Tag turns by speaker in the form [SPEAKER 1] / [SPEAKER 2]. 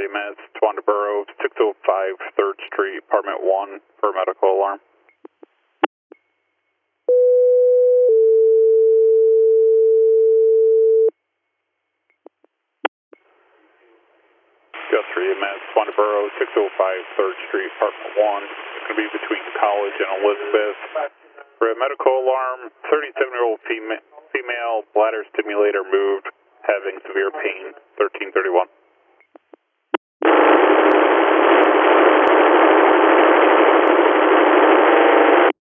[SPEAKER 1] EMS, Twanda Borough, 605 3rd Street, Apartment 1 for a medical alarm. Got 3 EMS, Twanda Borough, 605 3rd Street, Apartment 1. It's going to be between College and Elizabeth. For a medical alarm, 37-year-old female, bladder stimulator moved, having severe pain, 1331.